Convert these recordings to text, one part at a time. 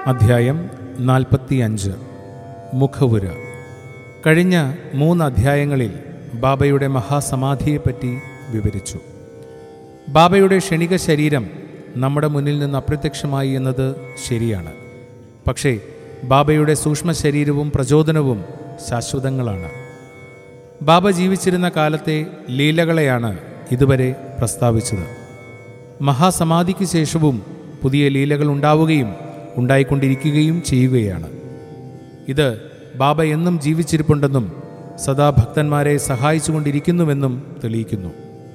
അധ്യായം 45 മുഖവുര. കഴിഞ്ഞ 3 അധ്യായങ്ങളിൽ ബാബയുടെ മഹാസമാധിയെപ്പറ്റി വിവരിച്ചു. ബാബയുടെ ക്ഷണിക ശരീരം നമ്മുടെ മുന്നിൽ നിന്ന് അപ്രത്യക്ഷമായി എന്നത് ശരിയാണ്. പക്ഷേ ബാബയുടെ സൂക്ഷ്മ ശരീരവും പ്രചോദനവും ശാശ്വതങ്ങളാണ്. ബാബ ജീവിച്ചിരുന്ന കാലത്തെ ലീലകളെയാണ് ഇതുവരെ പ്രസ്താവിച്ചത്. മഹാസമാധിക്ക് ശേഷവും പുതിയ ലീലകൾ ഉണ്ടാവുകയും ഉണ്ടായിക്കൊണ്ടിരിക്കുകയും ചെയ്യുകയാണ്. ഇത് ബാബ എന്നും ജീവിച്ചിരിപ്പുണ്ടെന്നും സദാ ഭക്തന്മാരെ സഹായിച്ചുകൊണ്ടിരിക്കുന്നുവെന്നും തെളിയിക്കുന്നു.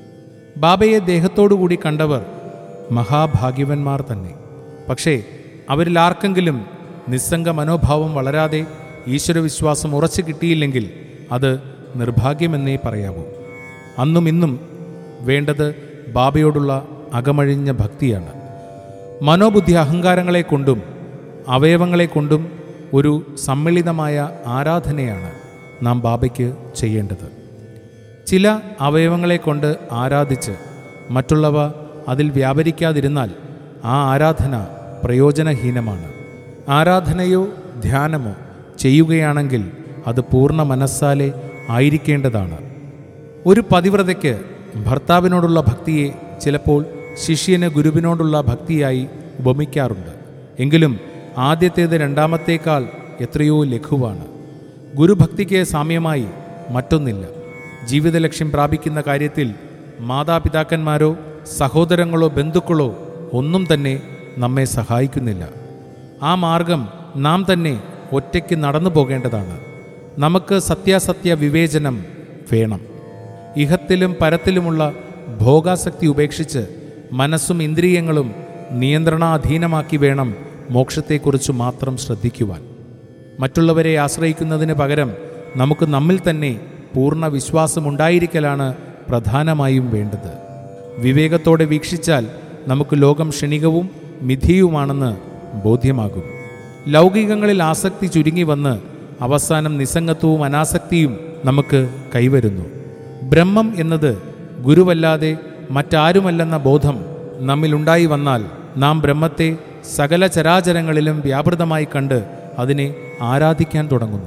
ബാബയെ ദേഹത്തോടുകൂടി കണ്ടവർ മഹാഭാഗ്യവന്മാർ തന്നെ. പക്ഷേ അവരിൽ ആർക്കെങ്കിലും നിസ്സംഗ മനോഭാവം വളരാതെ ഈശ്വരവിശ്വാസം ഉറച്ചു കിട്ടിയില്ലെങ്കിൽ അത് നിർഭാഗ്യമെന്നേ പറയാവൂ. അന്നും ഇന്നും വേണ്ടത് ബാബയോടുള്ള അകമഴിഞ്ഞ ഭക്തിയാണ്. മനോബുദ്ധി അഹങ്കാരങ്ങളെ കൊണ്ടും അവയവങ്ങളെ കൊണ്ടും ഒരു സമ്മിളിതമായ ആരാധനയാണ് നാം ബാബയ്ക്ക് ചെയ്യേണ്ടത്. ചില അവയവങ്ങളെ കൊണ്ട് ആരാധിച്ച് മറ്റുള്ളവ അതിൽ വ്യാപരിക്കാതിരുന്നാൽ ആ ആരാധന പ്രയോജനഹീനമാണ്. ആരാധനയോ ധ്യാനമോ ചെയ്യുകയാണെങ്കിൽ അത് പൂർണ്ണ മനസ്സാലെ ആയിരിക്കേണ്ടതാണ്. ഒരു പതിവ്രതയ്ക്ക് ഭർത്താവിനോടുള്ള ഭക്തിയെ ചിലപ്പോൾ ശിഷ്യന് ഗുരുവിനോടുള്ള ഭക്തിയായി ഉപമിക്കാറുണ്ട്. എങ്കിലും ആദ്യത്തേത് രണ്ടാമത്തേക്കാൾ എത്രയോ ലഘുവാണ്. ഗുരുഭക്തിക്ക് സാമ്യമായി മറ്റൊന്നില്ല. ജീവിത ലക്ഷ്യം പ്രാപിക്കുന്ന കാര്യത്തിൽ മാതാപിതാക്കന്മാരോ സഹോദരങ്ങളോ ബന്ധുക്കളോ ഒന്നും തന്നെ നമ്മെ സഹായിക്കുന്നില്ല. ആ മാർഗം നാം തന്നെ ഒറ്റയ്ക്ക് നടന്നു പോകേണ്ടതാണ്. നമുക്ക് സത്യാസത്യ വിവേചനം വേണം. ഇഹത്തിലും പരത്തിലുമുള്ള ഭോഗാസക്തി ഉപേക്ഷിച്ച് മനസ്സും ഇന്ദ്രിയങ്ങളും നിയന്ത്രണാധീനമാക്കി വേണം മോക്ഷത്തെക്കുറിച്ച് മാത്രം ശ്രദ്ധിക്കുവാൻ. മറ്റുള്ളവരെ ആശ്രയിക്കുന്നതിന് പകരം നമുക്ക് നമ്മിൽ തന്നെ പൂർണ്ണ വിശ്വാസമുണ്ടായിരിക്കലാണ് പ്രധാനമായും വേണ്ടത്. വിവേകത്തോടെ വീക്ഷിച്ചാൽ നമുക്ക് ലോകം ക്ഷണികവും മിഥ്യയുമാണെന്ന് ബോധ്യമാകും. ലൗകികങ്ങളിൽ ആസക്തി ചുരുങ്ങി വന്ന് അവസാനം നിസ്സംഗത്വവും അനാസക്തിയും നമുക്ക് കൈവരുന്നു. ബ്രഹ്മം എന്നത് ഗുരുവല്ലാതെ മറ്റാരുമല്ലെന്ന ബോധം നമ്മിലുണ്ടായി വന്നാൽ നാം ബ്രഹ്മത്തെ സകല ചരാചരങ്ങളിലും വ്യാപൃതമായി കണ്ട് അതിനെ ആരാധിക്കാൻ തുടങ്ങുന്നു.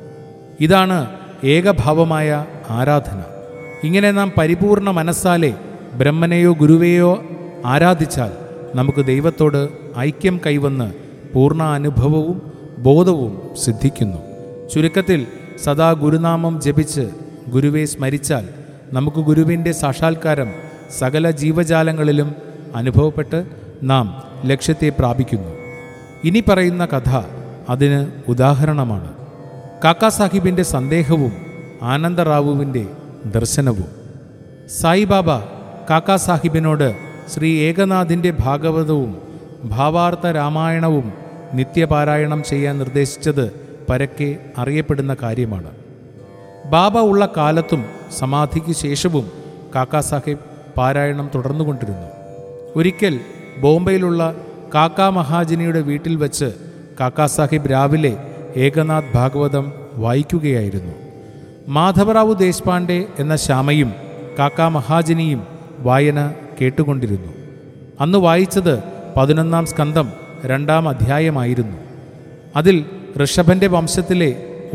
ഇതാണ് ഏകഭാവമായ ആരാധന. ഇങ്ങനെ നാം പരിപൂർണ മനസ്സാലെ ബ്രഹ്മനെയോ ഗുരുവെയോ ആരാധിച്ചാൽ നമുക്ക് ദൈവത്തോട് ഐക്യം കൈവന്ന് പൂർണ്ണ അനുഭവവും ബോധവും സിദ്ധിക്കുന്നു. ചുരുക്കത്തിൽ സദാ ഗുരുനാമം ജപിച്ച് ഗുരുവെ സ്മരിച്ചാൽ നമുക്ക് ഗുരുവിൻ്റെ സാക്ഷാത്കാരം സകല ജീവജാലങ്ങളിലും അനുഭവപ്പെട്ട് നാം ലക്ഷ്യത്തെ പ്രാപിക്കുന്നു. ഇനി പറയുന്ന കഥ അതിന് ഉദാഹരണമാണ്. കാക്കാ സാഹിബിൻ്റെ സന്ദേഹവും ആനന്ദറാവുവിൻ്റെ ദർശനവും. സായിബാബ കാക്കാ സാഹിബിനോട് ശ്രീ ഏകനാഥിൻ്റെ ഭാഗവതവും ഭാവാർത്ഥ രാമായണവും നിത്യപാരായണം ചെയ്യാൻ നിർദ്ദേശിച്ചത് പരക്കെ അറിയപ്പെടുന്ന കാര്യമാണ്. ബാബ ഉള്ള കാലത്തും സമാധിക്ക് ശേഷവും കാക്കാ സാഹിബ് പാരായണം തുടർന്നുകൊണ്ടിരുന്നു. ഒരിക്കൽ ബോംബെയിലുള്ള കാക്കാ മഹാജനിയുടെ വീട്ടിൽ വച്ച് കാക്കാ സാഹിബ് രാവിലെ ഏകനാഥ് ഭാഗവതം വായിക്കുകയായിരുന്നു. മാധവറാവു ദേശ്പാണ്ഡെ എന്ന ശ്യാമയും കാക്കാ മഹാജനിയും വായന കേട്ടുകൊണ്ടിരുന്നു. അന്ന് വായിച്ചത് 11-ാം സ്കന്ധം 2-ാം അധ്യായമായിരുന്നു. അതിൽ ഋഷഭൻ്റെ വംശത്തിലെ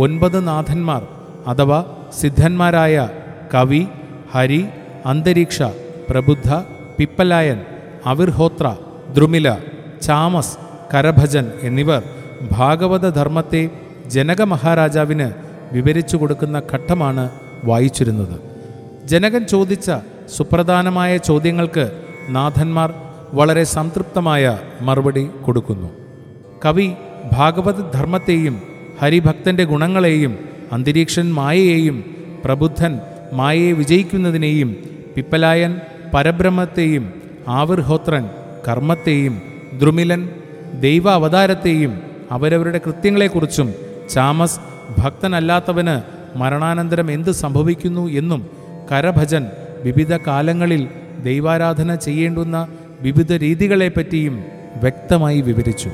9 നാഥന്മാർ അഥവാ സിദ്ധന്മാരായ കവി, ഹരി, അന്തരീക്ഷ, പ്രബുദ്ധ, പിപ്പലായൻ, അവിർഹോത്ര, ദ്രുമില, ചാമസ്, കരഭജൻ എന്നിവർ ഭാഗവത ധർമ്മത്തെ ജനക മഹാരാജാവിന് വിവരിച്ചു കൊടുക്കുന്ന ഘട്ടമാണ് വായിച്ചിരുന്നത്. ജനകൻ ചോദിച്ച സുപ്രധാനമായ ചോദ്യങ്ങൾക്ക് നാഥന്മാർ വളരെ സംതൃപ്തമായ മറുപടി കൊടുക്കുന്നു. കവി ഭാഗവത ധർമ്മത്തെയും ഹരിഭക്തൻ്റെ ഗുണങ്ങളെയും, അന്തരീക്ഷൻ മായയെയും, പ്രബുദ്ധൻ മായയെ വിജയിക്കുന്നതിനെയും, പിപ്പലായൻ പരബ്രഹ്മത്തെയും, ആവിർഹോത്രൻ കർമ്മത്തെയും, ദ്രുമിലൻ ദൈവ അവതാരത്തെയും അവരവരുടെ കൃത്യങ്ങളെക്കുറിച്ചും, ചാമസ് ഭക്തനല്ലാത്തവന് മരണാനന്തരം എന്ത് സംഭവിക്കുന്നു എന്നും, കരഭജൻ വിവിധ കാലങ്ങളിൽ ദൈവാരാധന ചെയ്യേണ്ടുന്ന വിവിധ രീതികളെപ്പറ്റിയും വ്യക്തമായി വിവരിച്ചു.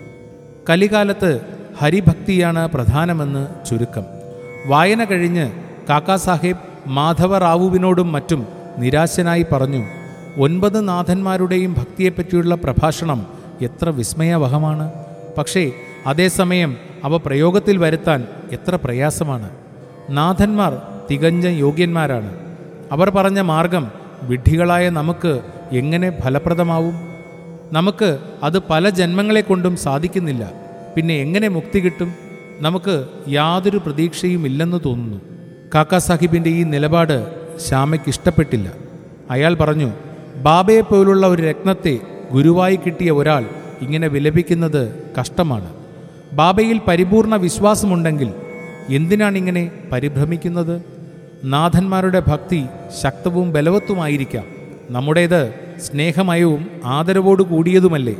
കലികാലത്ത് ഹരിഭക്തിയാണ് പ്രധാനമെന്ന് ചുരുക്കം. വായന കഴിഞ്ഞ് കാക്കാ സാഹേബ് മാധവറാവുവിനോടും മറ്റും നിരാശനായി പറഞ്ഞു, 9 നാഥന്മാരുടെയും ഭക്തിയെപ്പറ്റിയുള്ള പ്രഭാഷണം എത്ര വിസ്മയവഹമാണ്! പക്ഷേ അതേസമയം അവ പ്രയോഗത്തിൽ വരുത്താൻ എത്ര പ്രയാസമാണ്. നാഥന്മാർ തികഞ്ഞ യോഗ്യന്മാരാണ്. അവർ പറഞ്ഞ മാർഗം വിഡ്ഢികളായ നമുക്ക് എങ്ങനെ ഫലപ്രദമാവും? നമുക്ക് അത് പല ജന്മങ്ങളെ കൊണ്ടും സാധിക്കുന്നില്ല. പിന്നെ എങ്ങനെ മുക്തി കിട്ടും? നമുക്ക് യാതൊരു പ്രതീക്ഷയും ഇല്ലെന്ന് തോന്നുന്നു. കാക്കാ സാഹിബിൻ്റെ ഈ നിലപാട് ശ്യാമയ്ക്ക് ഇഷ്ടപ്പെട്ടില്ല. അയാൾ പറഞ്ഞു, ബാബയെപ്പോലുള്ള ഒരു രത്നത്തെ ഗുരുവായി കിട്ടിയ ഒരാൾ ഇങ്ങനെ വിലപിക്കുന്നത് കഷ്ടമാണ്. ബാബയിൽ പരിപൂർണ വിശ്വാസമുണ്ടെങ്കിൽ എന്തിനാണിങ്ങനെ പരിഭ്രമിക്കുന്നത്? നാഥന്മാരുടെ ഭക്തി ശക്തവും ബലവത്തുമായിരിക്കാം. നമ്മുടേത് സ്നേഹമയവും ആദരവോടു കൂടിയതുമല്ലേ?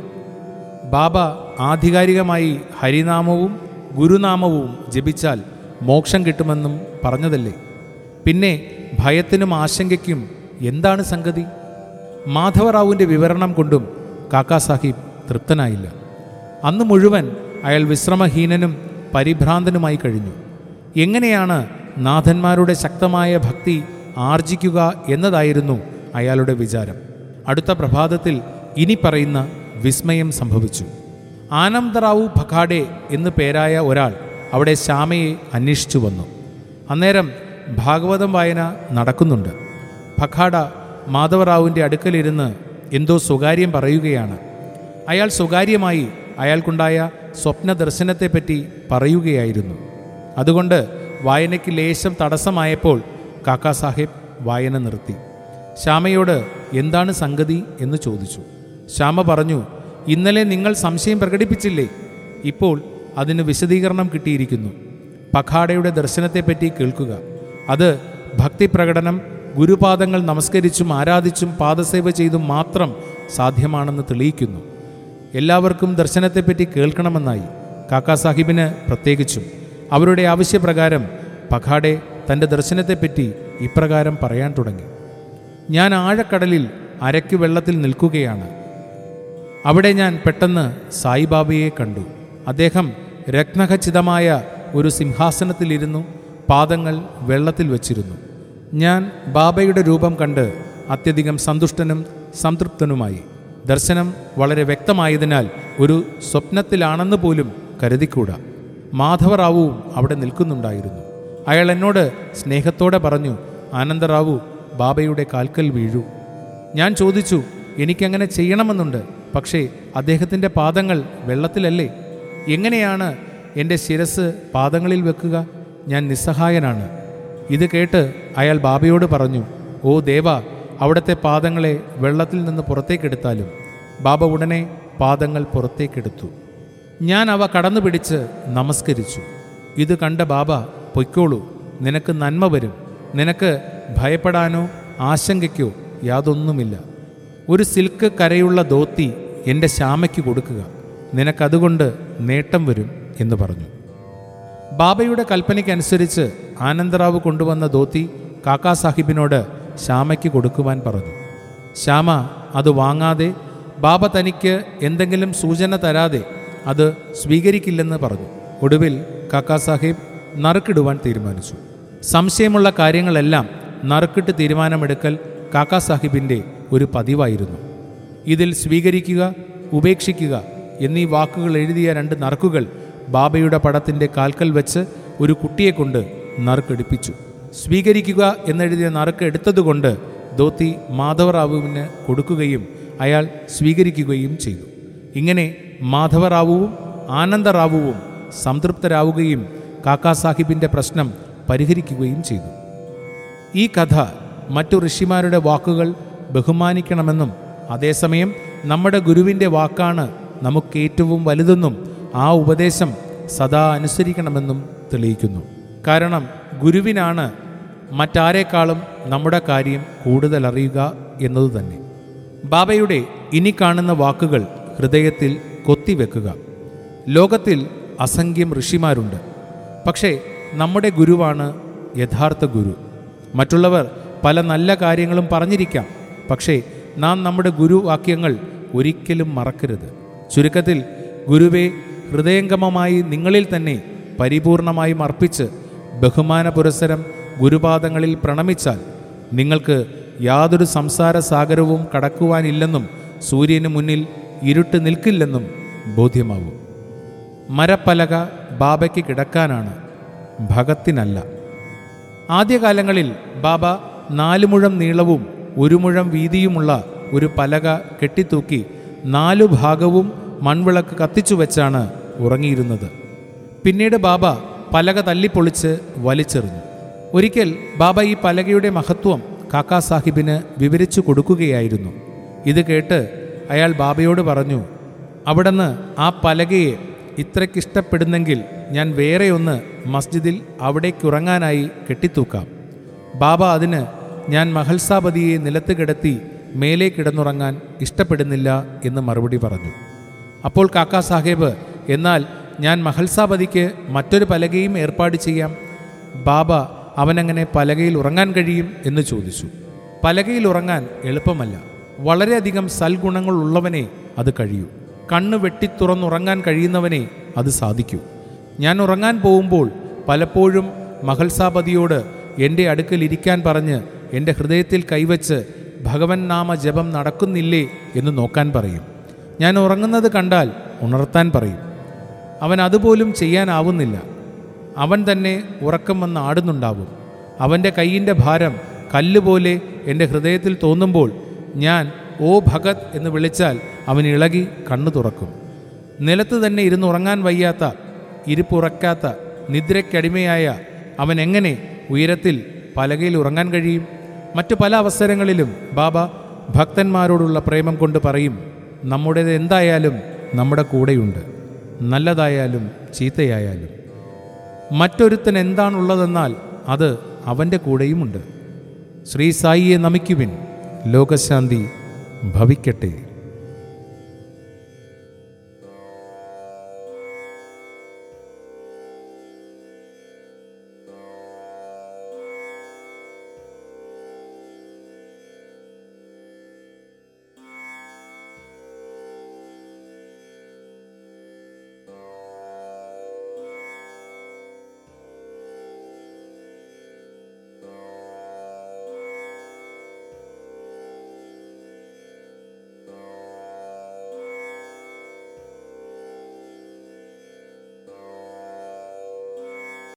ബാബ ആധികാരികമായി ഹരിനാമവും ഗുരുനാമവും ജപിച്ചാൽ മോക്ഷം കിട്ടുമെന്നും പറഞ്ഞതല്ലേ? പിന്നെ ഭയത്തിനും ആശങ്കയ്ക്കും എന്താണ് സംഗതി? മാധവറാവുവിൻ്റെ വിവരണം കൊണ്ടും കാക്കാ സാഹിബ് തൃപ്തനായില്ല. അന്ന് മുഴുവൻ അയാൾ വിശ്രമഹീനനും പരിഭ്രാന്തനുമായി കഴിഞ്ഞു. എങ്ങനെയാണ് നാഥന്മാരുടെ ശക്തമായ ഭക്തി ആർജിക്കുക എന്നതായിരുന്നു അയാളുടെ വിചാരം. അടുത്ത പ്രഭാതത്തിൽ ഇനി പറയുന്ന വിസ്മയം സംഭവിച്ചു. ആനന്ദറാവു ഭഖാഡെ എന്നു പേരായ ഒരാൾ അവിടെ ശ്യാമയെ അന്വേഷിച്ചു വന്നു. അന്നേരം ഭാഗവതം വായന നടക്കുന്നുണ്ട്. ഭഖാഡ മാധവറാവുവിൻ്റെ അടുക്കലിരുന്ന് എന്തോ സ്വകാര്യം പറയുകയാണ്. അയാൾ സ്വകാര്യമായി അയാൾക്കുണ്ടായ സ്വപ്ന ദർശനത്തെപ്പറ്റി പറയുകയായിരുന്നു. അതുകൊണ്ട് വായനയ്ക്ക് ലേശം തടസ്സമായപ്പോൾ കാക്കാ സാഹിബ് വായന നിർത്തി. ശ്യാമയോട് എന്താണ് സംഗതി എന്ന് ചോദിച്ചു. ശ്യാമ പറഞ്ഞു, ഇന്നലെ നിങ്ങൾ സംശയം പ്രകടിപ്പിച്ചില്ലേ? ഇപ്പോൾ അതിന് വിശദീകരണം കിട്ടിയിരിക്കുന്നു. പഖാഡയുടെ ദർശനത്തെപ്പറ്റി കേൾക്കുക. അത് ഭക്തിപ്രകടനം ഗുരുപാദങ്ങൾ നമസ്കരിച്ചും ആരാധിച്ചും പാദസേവ ചെയ്തും മാത്രം സാധ്യമാണെന്ന് തെളിയിക്കുന്നു. എല്ലാവർക്കും ദർശനത്തെപ്പറ്റി കേൾക്കണമെന്നായി. കാക്കാ സാഹിബിന് പ്രത്യേകിച്ചും. അവരുടെ ആവശ്യപ്രകാരം പഖാഡെ തൻ്റെ ദർശനത്തെപ്പറ്റി ഇപ്രകാരം പറയാൻ തുടങ്ങി. ഞാൻ ആഴക്കടലിൽ അരയ്ക്ക് വെള്ളത്തിൽ നിൽക്കുകയാണ്. അവിടെ ഞാൻ പെട്ടെന്ന് സായിബാബയെ കണ്ടു. അദ്ദേഹം രത്നഖചിതമായ ഒരു സിംഹാസനത്തിലിരുന്നു, പാദങ്ങൾ വെള്ളത്തിൽ വച്ചിരുന്നു. ഞാൻ ബാബയുടെ രൂപം കണ്ട് അത്യധികം സന്തുഷ്ടനും സംതൃപ്തനുമായി. ദർശനം വളരെ വ്യക്തമായതിനാൽ ഒരു സ്വപ്നത്തിലാണെന്ന് പോലും കരുതിക്കൂടാ. മാധവറാവുവും അവിടെ നിൽക്കുന്നുണ്ടായിരുന്നു. അയാൾ എന്നോട് സ്നേഹത്തോടെ പറഞ്ഞു, ആനന്ദറാവു ബാബയുടെ കാൽക്കൽ വീഴൂ. ഞാൻ ചോദിച്ചു, എനിക്കങ്ങനെ ചെയ്യണമെന്നുണ്ട്. പക്ഷേ അദ്ദേഹത്തിൻ്റെ പാദങ്ങൾ വെള്ളത്തിലല്ലേ? എങ്ങനെയാണ് എൻ്റെ ശിരസ് പാദങ്ങളിൽ വെക്കുക? ഞാൻ നിസ്സഹായനാണ്. ഇത് കേട്ട് അയാൾ ബാബയോട് പറഞ്ഞു, ഓ ദേവ, അവിടുത്തെ പാദങ്ങളെ വെള്ളത്തിൽ നിന്ന് പുറത്തേക്കെടുത്താലും. ബാബ ഉടനെ പാദങ്ങൾ പുറത്തേക്കെടുത്തു. ഞാൻ അവ കടന്നു പിടിച്ച് നമസ്കരിച്ചു. ഇത് കണ്ട ബാബ, പൊയ്ക്കോളൂ, നിനക്ക് നന്മ വരും. നിനക്ക് ഭയപ്പെടാനോ ആശങ്കയ്ക്കോ യാതൊന്നുമില്ല. ഒരു സിൽക്ക് കരയുള്ള ധോത്തി എൻ്റെ ശ്യാമയ്ക്ക് കൊടുക്കുക. നിനക്കതുകൊണ്ട് നേട്ടം വരും എന്ന് പറഞ്ഞു. ബാബയുടെ കൽപ്പനയ്ക്കനുസരിച്ച് ആനന്ദറാവു കൊണ്ടുവന്ന ധോത്തി കാക്കാ സാഹിബിനോട് ശ്യാമയ്ക്ക് കൊടുക്കുവാൻ പറഞ്ഞു. ശ്യാമ അത് വാങ്ങാതെ ബാബ തനിക്ക് എന്തെങ്കിലും സൂചന തരാതെ അത് സ്വീകരിക്കില്ലെന്ന് പറഞ്ഞു. ഒടുവിൽ കാക്കാ സാഹിബ് നറുക്കിടുവാൻ തീരുമാനിച്ചു. സംശയമുള്ള കാര്യങ്ങളെല്ലാം നറുക്കിട്ട് തീരുമാനമെടുക്കൽ കാക്കാ സാഹിബിൻ്റെ ഒരു പതിവായിരുന്നു. ഇതിൽ സ്വീകരിക്കുക, ഉപേക്ഷിക്കുക എന്നീ വാക്കുകൾ എഴുതിയ 2 നറുക്കുകൾ ബാബയുടെ പടത്തിൻ്റെ കാൽക്കൽ വെച്ച് ഒരു കുട്ടിയെക്കൊണ്ട് നറുക്കെടുപ്പിച്ചു. സ്വീകരിക്കുക എന്നെഴുതിയ നറുക്ക് എടുത്തതുകൊണ്ട് ധോത്തി മാധവറാവുവിന് കൊടുക്കുകയും അയാൾ സ്വീകരിക്കുകയും ചെയ്തു. ഇങ്ങനെ മാധവറാവുവും ആനന്ദറാവുവും സംതൃപ്തരാവുകയും കാക്കാ സാഹിബിൻ്റെ പ്രശ്നം പരിഹരിക്കുകയും ചെയ്തു. ഈ കഥ മറ്റു ഋഷിമാരുടെ വാക്കുകൾ ബഹുമാനിക്കണമെന്നും അതേസമയം നമ്മുടെ ഗുരുവിൻ്റെ വാക്കാണ് നമുക്കേറ്റവും വലുതെന്നും ആ ഉപദേശം സദാ അനുസരിക്കണമെന്നും തെളിയിക്കുന്നു. കാരണം ഗുരുവിനാണ് മറ്റാരേക്കാളും നമ്മുടെ കാര്യം കൂടുതൽ അറിയുക എന്നതു തന്നെ. ബാബയുടെ ഇനി കാണുന്ന വാക്കുകൾ ഹൃദയത്തിൽ കൊത്തിവെക്കുക. ലോകത്തിൽ അസംഖ്യം ഋഷിമാരുണ്ട്. പക്ഷേ നമ്മുടെ ഗുരുവാണ് യഥാർത്ഥ ഗുരു. മറ്റുള്ളവർ പല നല്ല കാര്യങ്ങളും പറഞ്ഞിരിക്കാം. പക്ഷേ നാം നമ്മുടെ ഗുരുവാക്യങ്ങൾ ഒരിക്കലും മറക്കരുത്. ചുരുക്കത്തിൽ ഗുരുവെ ഹൃദയംഗമമായി നിങ്ങളിൽ തന്നെ പരിപൂർണമായും അർപ്പിച്ച് ബഹുമാന പുരസ്സരം ഗുരുപാദങ്ങളിൽ പ്രണമിച്ചാൽ നിങ്ങൾക്ക് യാതൊരു സംസാര സാഗരവും കടക്കുവാനില്ലെന്നും സൂര്യന് മുന്നിൽ ഇരുട്ട് നിൽക്കില്ലെന്നും ബോധ്യമാവും. മരപ്പലക ബാബയ്ക്ക് കിടക്കാനാണ്, ഭഗത്തിനല്ല. ആദ്യകാലങ്ങളിൽ ബാബ 4 മുഴം നീളവും 1 മുഴം വീതിയുമുള്ള ഒരു പലക കെട്ടിത്തൂക്കി 4 ഭാഗവും മൺവിളക്ക് കത്തിച്ചു വെച്ചാണ് ഉറങ്ങിയിരുന്നത്. പിന്നീട് ബാബ പലക തല്ലിപ്പൊളിച്ച് വലിച്ചെറിഞ്ഞു. ഒരിക്കൽ ബാബ ഈ പലകയുടെ മഹത്വം കാക്കാ സാഹിബിന് വിവരിച്ചു കൊടുക്കുകയായിരുന്നു. ഇത് കേട്ട് അയാൾ ബാബയോട് പറഞ്ഞു, അവിടുന്ന് ആ പലകയെ ഇത്രയ്ക്കിഷ്ടപ്പെടുന്നെങ്കിൽ ഞാൻ വേറെ ഒന്ന് മസ്ജിദിൽ അവിടേക്കുറങ്ങാനായി കെട്ടിത്തൂക്കാം. ബാബ അതിന് ഞാൻ മഹൽസാപതിയെ നിലത്ത് കിടത്തി മേലെ കിടന്നുറങ്ങാൻ ഇഷ്ടപ്പെടുന്നില്ല എന്ന് മറുപടി പറഞ്ഞു. അപ്പോൾ കാക്കാ സാഹേബ്, എന്നാൽ ഞാൻ മഹൽസാപതിക്ക് മറ്റൊരു പലകയും ഏർപ്പാട് ചെയ്യാം. ബാബ, അവനങ്ങനെ പലകയിൽ ഉറങ്ങാൻ കഴിയും എന്ന് ചോദിച്ചു. പലകയിൽ ഉറങ്ങാൻ എളുപ്പമല്ല. വളരെയധികം സൽഗുണങ്ങളുള്ളവനെ അത് കഴിയൂ. കണ്ണ് വെട്ടിത്തുറന്നുറങ്ങാൻ കഴിയുന്നവനെ അത് സാധിക്കൂ. ഞാൻ ഉറങ്ങാൻ പോകുമ്പോൾ പലപ്പോഴും മഹൽസാപതിയോട് എൻ്റെ അടുക്കൽ ഇരിക്കാൻ പറഞ്ഞ് എൻ്റെ ഹൃദയത്തിൽ കൈവച്ച് ഭഗവൻ നാമ ജപം നടക്കുന്നില്ലേ എന്ന് നോക്കാൻ പറയും. ഞാൻ ഉറങ്ങുന്നത് കണ്ടാൽ ഉണർത്താൻ പറയും. അവൻ അതുപോലും ചെയ്യാനാവുന്നില്ല. അവൻ തന്നെ ഉറക്കം വന്ന് ആടുന്നുണ്ടാവും. അവൻ്റെ കൈയിൻ്റെ ഭാരം കല്ലുപോലെ എൻ്റെ ഹൃദയത്തിൽ തോന്നുമ്പോൾ ഞാൻ ഓ ഭഗത് എന്ന് വിളിച്ചാൽ അവൻ ഇളകി കണ്ണു തുറക്കും. നിലത്ത് തന്നെ ഇരുന്ന് ഉറങ്ങാൻ വയ്യാത്ത, ഇരിപ്പുറക്കാത്ത, നിദ്രയ്ക്കടിമയായ അവൻ എങ്ങനെ ഉയരത്തിൽ പലകയിൽ ഉറങ്ങാൻ കഴിയും? മറ്റു പല അവസരങ്ങളിലും ബാബ ഭക്തന്മാരോടുള്ള പ്രേമം കൊണ്ട് പറയും, നമ്മുടേത് എന്തായാലും നമ്മുടെ കൂടെയുണ്ട്, നല്ലതായാലും ചീത്തയായാലും. മറ്റൊരുത്തൻ എന്താണുള്ളതെന്നാൽ അത് അവൻ്റെ കൂടെയുമുണ്ട്. ശ്രീ സായിയെ നമിക്കുവിൻ. ലോകശാന്തി ഭവിക്കട്ടെ.